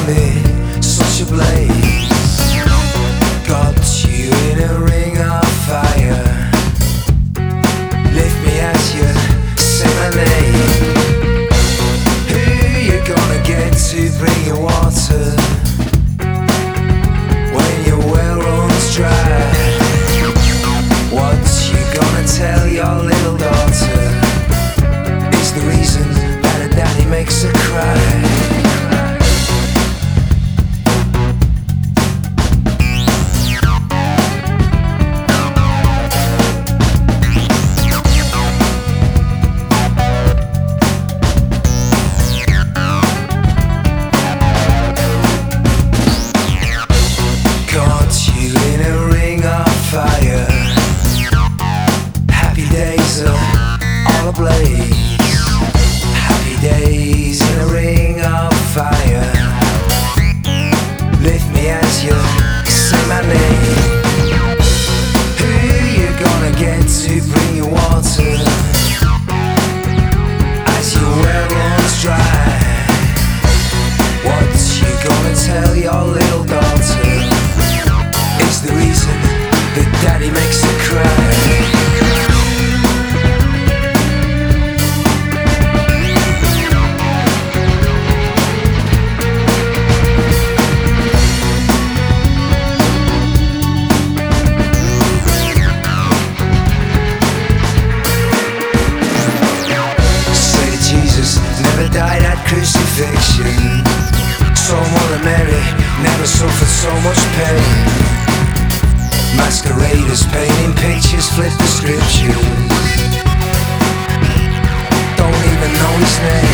me such a blaze. Got you in a ring of fire. Lift me as you say my name. Who you gonna get to bring your water when your well runs dry? What you gonna tell your little daughter is the reason that her daddy makes her cry? Ablaze. Happy days in a ring of fire. Lift me as you say my name. Who you gonna get to bring your water as your well runs dry? What you gonna tell your little daughter is the reason that daddy makes her cry? Never died at crucifixion. Someone to Mary never suffered so much pain. Masqueraders painting pictures, flip the scriptures. Don't even know his name.